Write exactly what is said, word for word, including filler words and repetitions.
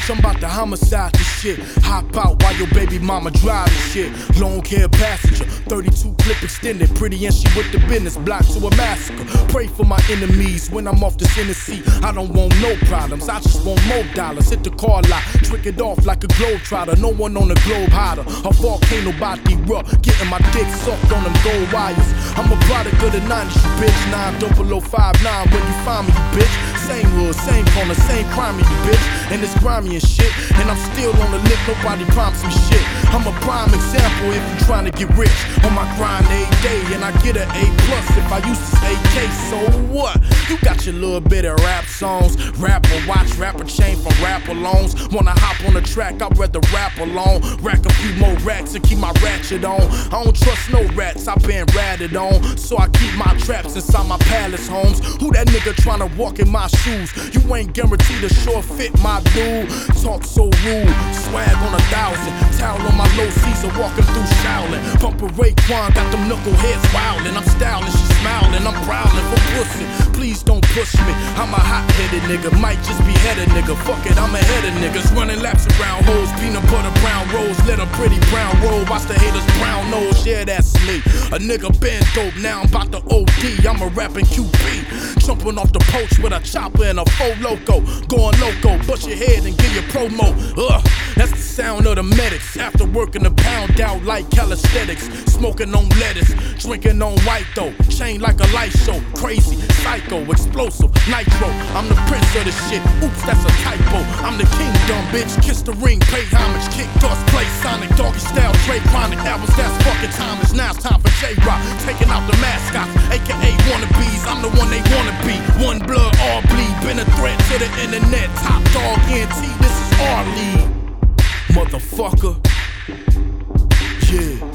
bitch, I'm about to homicide this shit. Hop out while your baby mama driving shit. Long hair passenger, thirty-two clip extended. Pretty and she with the business, block to a massacre. Pray for my enemies when I'm off this Tennessee. I don't want no problems, I just want more dollars. Hit the car lot, trick it off like a globe trotter. No one on the globe hotter. A volcano about to erupt, getting my dick sucked on them gold wires. I'm a product of the nineties, you bitch. nine double oh five nine, when you find me, you bitch. Same hood, same corner, same crime, you bitch. And it's grimy and shit, and I'm still on the lick, nobody promised me shit. I'm a prime example if you trying to get rich. On my grind every day, and I get an A plus if I used to say K, so what? You got your little bit of rap songs, rapper watch, rapper chain from rapper loans. Wanna hop on the track, I'd rather rap alone. Rack a few more racks and keep my ratchet on. I don't trust no rats, I've been ratted on. So I keep my traps inside my palace homes. Who that nigga tryna walk in my shoes? You ain't guaranteed a short fit, my dude. Talk so rude, swag on a thousand. Towel on my low Caesar, walking through Shaolin. Bumper Raekwon, got them knuckleheads wildin'. I'm styling, she smiling, I'm prowling for pussy. Please don't push me, I'm a hot-headed nigga. Might just be headed nigga, fuck it, I'm ahead of niggas. Running laps around hoes, peanut butter brown rolls. Let a pretty brown roll, watch the haters brown nose. Yeah, that's me, a nigga been dope, now I'm about to O D. I'm a rapping Q B, jumping off the porch with a chopper and a faux loco. Going loco, bust your head and give your promo. Ugh, that's the sound of the medics. After working a pound out like calisthenics. Smoking on lettuce, drinking on white though. Chain like a light show, crazy, psycho, explosive, nitro. I'm the prince of the shit, oops, that's a typo. I'm the king, dumb bitch, kiss the ring, pay homage. Kick dust, play Sonic, doggy style, Dre chronic. Albums, that's fucking timeless. Now it's time for J-Rock, taking out the mascots, aka wannabes. I'm the one they wanna be. One blood, all bleed. Been a threat to the internet. Top dog, N T, this is our league, motherfucker. Yeah.